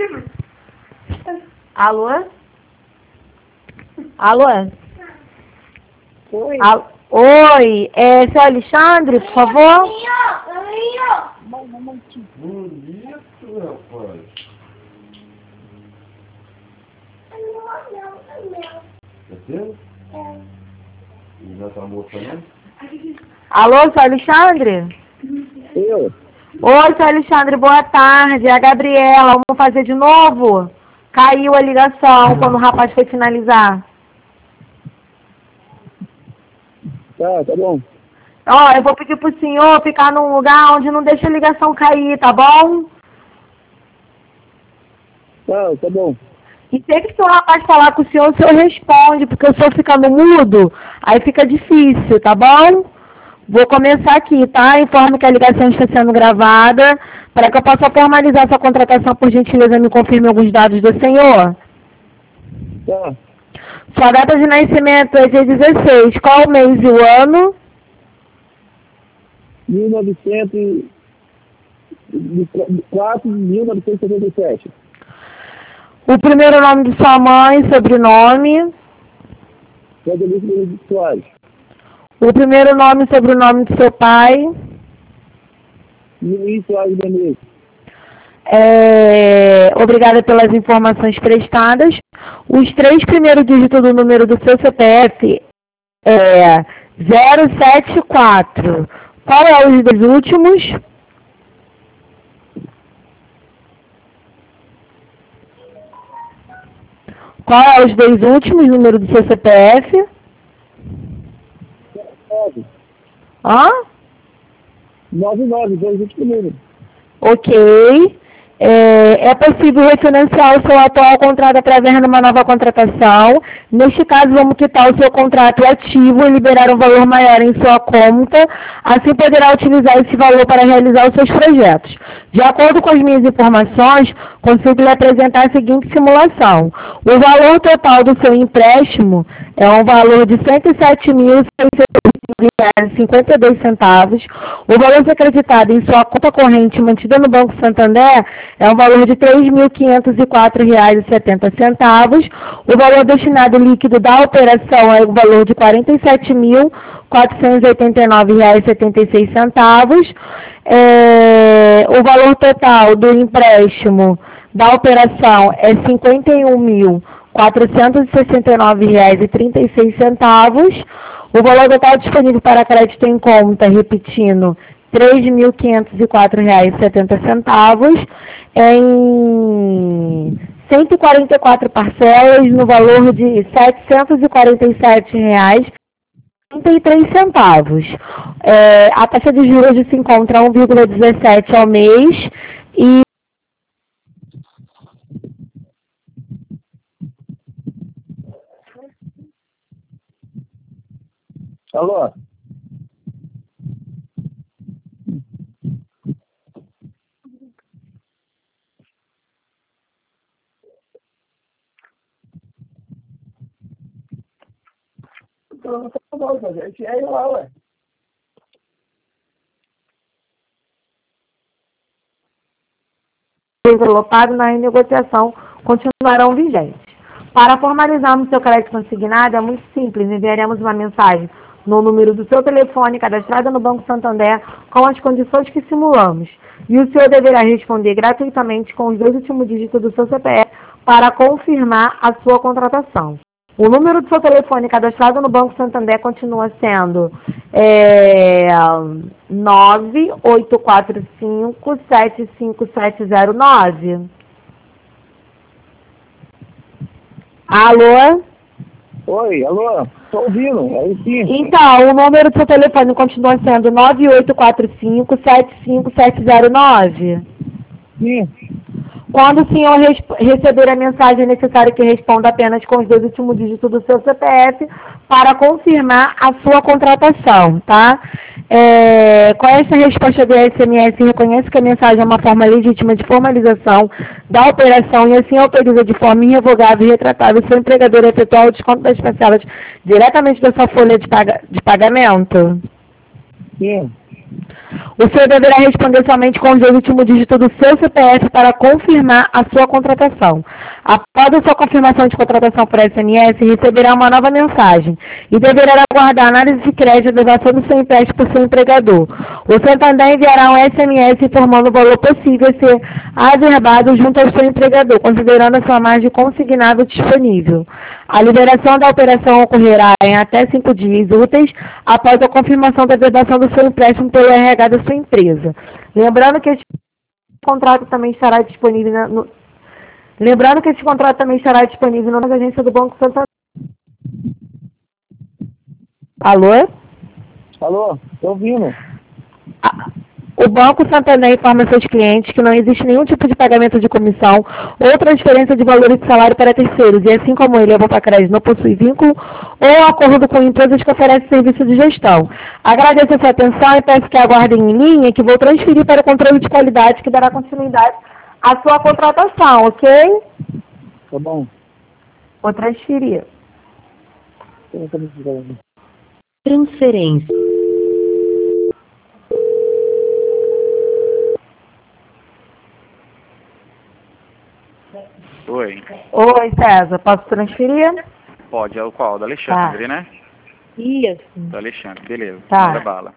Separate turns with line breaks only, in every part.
Alô? Alô?
Oi.
Oi, seu Alexandre, por favor?
Bonito, rapaz. É teu? E já tá moça, não?
Alô, seu Alexandre?
Eu?
Oi, seu Alexandre, boa tarde. É a Gabriela. Vamos fazer de novo? Caiu a ligação quando o rapaz foi finalizar.
Tá bom.
Ó, eu vou pedir pro senhor ficar num lugar onde não deixa a ligação cair, tá bom?
Tá bom.
E sempre que o rapaz falar com o senhor responde, porque o senhor ficando mudo, aí fica difícil, tá bom? Vou começar aqui, tá? Informo que a ligação está sendo gravada. Para que eu possa formalizar sua contratação, por gentileza, me confirme alguns dados do senhor.
Tá.
Sua data de nascimento é dia 16. Qual o mês e o ano?
1977.
O primeiro nome de sua mãe, sobrenome.
Frederico Benedito Soares.
O primeiro nome e sobrenome do seu pai.
Luiz Soares Benedito.
Obrigada pelas informações prestadas. Os 3 primeiros dígitos do número do seu CPF é 074. Qual é os 2 últimos? Qual é os 2 últimos números do seu CPF?
99, 2 primeiros.
Ok. É possível refinanciar o seu atual contrato através de uma nova contratação. Neste caso, vamos quitar o seu contrato ativo e liberar um valor maior em sua conta. Assim, poderá utilizar esse valor para realizar os seus projetos. De acordo com as minhas informações, consigo lhe apresentar a seguinte simulação. O valor total do seu empréstimo é um valor de R$ 107.652,52. O valor acreditado em sua conta corrente mantida no Banco Santander é um valor de R$ 3.504,70. O valor destinado líquido da operação é o valor de R$ 47.489,76. O valor total do empréstimo da operação é R$ 51.469,36. O valor total disponível para crédito em conta, repetindo, R$ 3.504,70, em 144 parcelas, no valor de R$ 747,33. A taxa de juros se encontra 1,17 ao mês e
Alô? Não tá bom, gente. É lá, ué.
envelopado na renegociação continuarão vigentes. Para formalizarmos seu crédito consignado, é muito simples. Enviaremos uma mensagem no número do seu telefone cadastrado no Banco Santander com as condições que simulamos. E o senhor deverá responder gratuitamente com os 2 últimos dígitos do seu CPF para confirmar a sua contratação. O número do seu telefone cadastrado no Banco Santander continua sendo 9845-75709. Alô?
Oi, alô? Tô ouvindo, aí sim.
Então, o número do seu telefone continua sendo 9845-75709.
Sim.
Quando o senhor receber a mensagem, é necessário que responda apenas com os 2 últimos dígitos do seu CPF para confirmar a sua contratação, tá? Com essa resposta do SMS, reconhece que a mensagem é uma forma legítima de formalização da operação e assim autoriza de forma irrevogável e retratável seu empregador a efetuar o desconto das parcelas diretamente da sua folha de pagamento?
Sim.
O senhor deverá responder somente com o último dígito do seu CPF para confirmar a sua contratação. Após a sua confirmação de contratação por SMS, receberá uma nova mensagem e deverá aguardar a análise de crédito e elevação do seu empréstimo por seu empregador. O Santander enviará um SMS informando o valor possível a ser averbado junto ao seu empregador, considerando a sua margem consignada disponível. A liberação da operação ocorrerá em até 5 dias úteis após a confirmação da averbação do seu empréstimo pelo RH da sua empresa. Lembrando que este contrato também estará disponível nas agências do Banco Santander. Alô?
Alô, tô ouvindo.
O Banco Santander informa seus clientes que não existe nenhum tipo de pagamento de comissão ou transferência de valores de salário para terceiros, e assim como ele, a Bopacred não possui vínculo ou acordo com empresas que oferecem serviço de gestão. Agradeço a sua atenção e peço que aguardem em linha, que vou transferir para o controle de qualidade, que dará continuidade à sua contratação, ok?
Tá bom.
Vou transferir.
Transferência.
Oi.
Oi, César, posso transferir?
Pode, é o qual? Do Alexandre, né?
Isso.
Do Alexandre, beleza.
Tá.
Manda bala.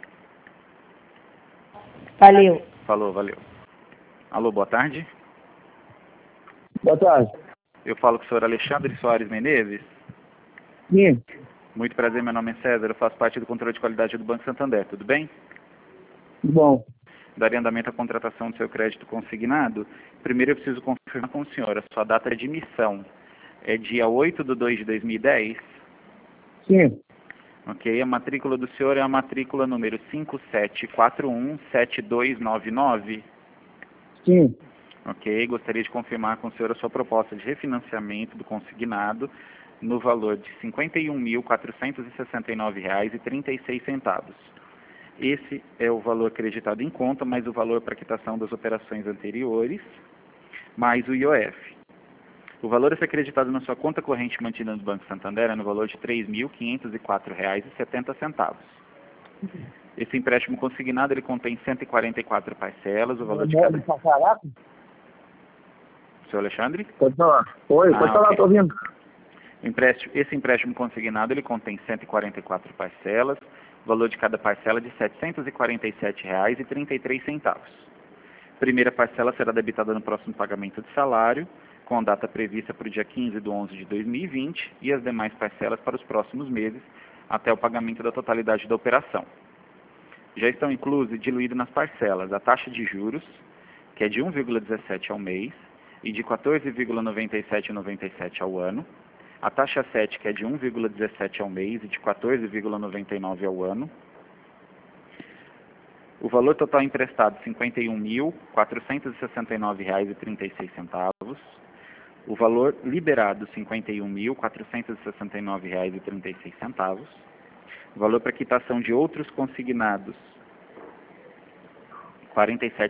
Valeu.
Falou, valeu. Alô, boa tarde.
Boa tarde.
Eu falo com o senhor Alexandre Soares Menezes.
Sim.
Muito prazer, meu nome é César, eu faço parte do controle de qualidade do Banco Santander, tudo bem?
Tudo bom.
Daria andamento à contratação do seu crédito consignado. Primeiro eu preciso confirmar com o senhor, a sua data de emissão é dia 8/2/2010?
Sim.
Ok, a matrícula do senhor é a matrícula número 57417299?
Sim.
Ok, gostaria de confirmar com o senhor a sua proposta de refinanciamento do consignado no valor de R$ 51.469,36. Esse é o valor acreditado em conta, mais o valor para quitação das operações anteriores, mais o IOF. O valor a ser acreditado na sua conta corrente mantida no Banco Santander é no valor de R$ 3.504,70. Esse empréstimo consignado ele contém 144 parcelas, o valor de cada... Senhor Alexandre?
Pode falar. Oi, pode falar,
ok.
tô ouvindo.
Esse empréstimo consignado ele contém 144 parcelas, o valor de cada parcela de R$ 747,33. Primeira parcela será debitada no próximo pagamento de salário, com data prevista para o dia 15/11/2020, e as demais parcelas para os próximos meses, até o pagamento da totalidade da operação. Já estão inclusos e diluídos nas parcelas a taxa de juros, que é de 1,17 ao mês, e de 14,9797 ao ano, a taxa 7, que é de 1,17 ao mês e de 14,99 ao ano, o valor total emprestado R$ 51.469,36, o valor liberado R$ 51.469,36, o valor para quitação de outros consignados R$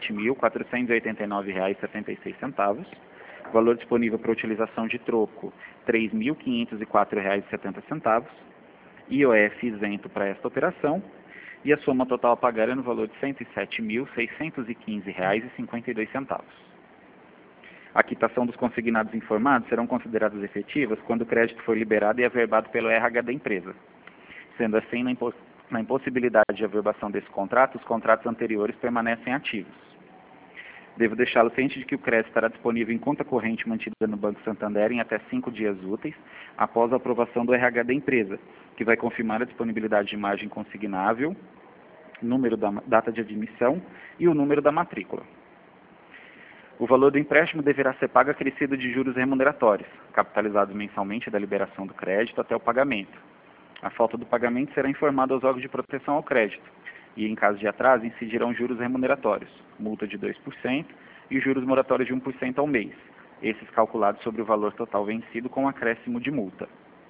47.489,76, valor disponível para utilização de troco R$ 3.504,70, IOF isento para esta operação, e a soma total a pagar é no valor de R$ 107.615,52. A quitação dos consignados informados serão consideradas efetivas quando o crédito for liberado e averbado pelo RH da empresa. Sendo assim, na impossibilidade de averbação desse contrato, os contratos anteriores permanecem ativos. Devo deixá-lo ciente de que o crédito estará disponível em conta corrente mantida no Banco Santander em até 5 dias úteis, após a aprovação do RH da empresa, que vai confirmar a disponibilidade de margem consignável, número da data de admissão e o número da matrícula. O valor do empréstimo deverá ser pago acrescido de juros remuneratórios, capitalizados mensalmente da liberação do crédito até o pagamento. A falta do pagamento será informada aos órgãos de proteção ao crédito, e em caso de atraso incidirão juros remuneratórios, multa de 2% e juros moratórios de 1% ao mês, esses calculados sobre o valor total vencido com acréscimo de multa.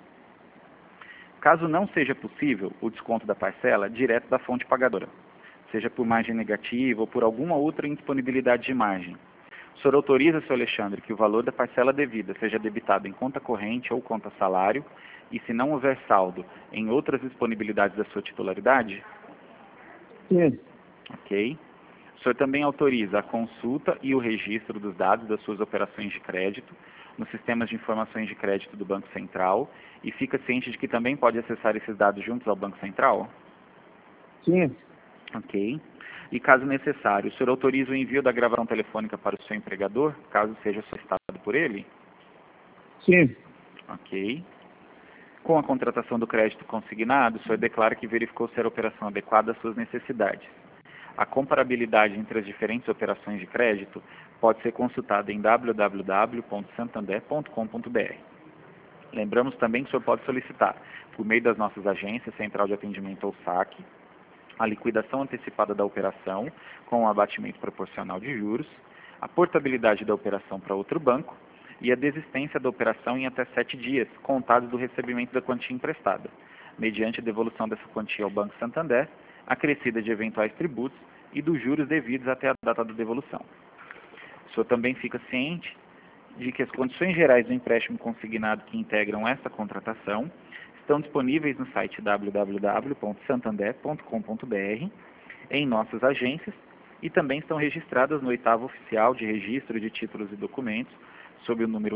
Caso não seja possível o desconto da parcela direto da fonte pagadora, seja por margem negativa ou por alguma outra indisponibilidade de margem, o senhor autoriza, senhor Alexandre, que o valor da parcela devida seja debitado em conta corrente ou conta salário e, se não houver saldo, em outras disponibilidades da sua titularidade?
Sim.
Ok? O senhor também autoriza a consulta e o registro dos dados das suas operações de crédito nos sistemas de informações de crédito do Banco Central e fica ciente de que também pode acessar esses dados juntos ao Banco Central?
Sim.
Ok. E caso necessário, o senhor autoriza o envio da gravação telefônica para o seu empregador, caso seja solicitado por ele?
Sim.
Ok. Com a contratação do crédito consignado, o senhor declara que verificou ser a operação adequada às suas necessidades. A comparabilidade entre as diferentes operações de crédito pode ser consultada em www.santander.com.br. Lembramos também que o senhor pode solicitar, por meio das nossas agências, Central de Atendimento ou SAC, a liquidação antecipada da operação com o abatimento proporcional de juros, a portabilidade da operação para outro banco e a desistência da operação em até 7 dias, contados do recebimento da quantia emprestada, mediante a devolução dessa quantia ao Banco Santander, acrescida de eventuais tributos e dos juros devidos até a data da devolução. O senhor também fica ciente de que as condições gerais do empréstimo consignado que integram esta contratação estão disponíveis no site www.santander.com.br, em nossas agências, e também estão registradas no 8º Oficial de Registro de Títulos e Documentos, sob o número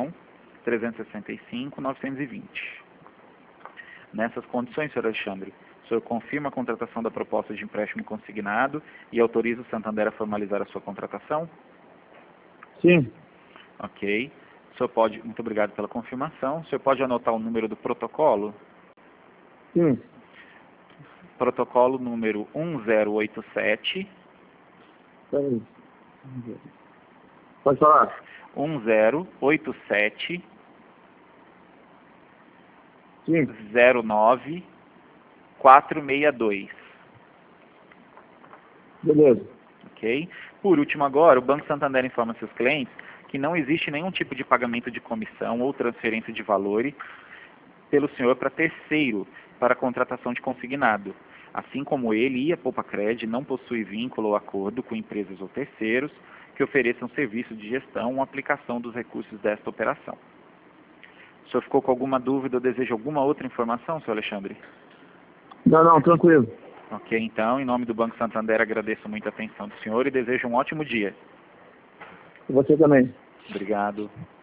1.365.920. Nessas condições, Sr. Alexandre, o senhor confirma a contratação da proposta de empréstimo consignado e autoriza o Santander a formalizar a sua contratação?
Sim.
Ok. O senhor pode, muito obrigado pela confirmação. O senhor pode anotar o número do protocolo?
Sim.
Protocolo número 1087.
Peraí. Pode falar.
1087
Sim.
09 462.
Beleza.
Ok? Por último agora, o Banco Santander informa seus clientes que não existe nenhum tipo de pagamento de comissão ou transferência de valores pelo senhor para terceiro para a contratação de consignado. Assim como ele e a Poupacred não possui vínculo ou acordo com empresas ou terceiros que ofereçam serviço de gestão ou aplicação dos recursos desta operação. O senhor ficou com alguma dúvida ou deseja alguma outra informação, senhor Alexandre?
Não, tranquilo.
Ok, então, em nome do Banco Santander, agradeço muito a atenção do senhor e desejo um ótimo dia.
Você também.
Obrigado.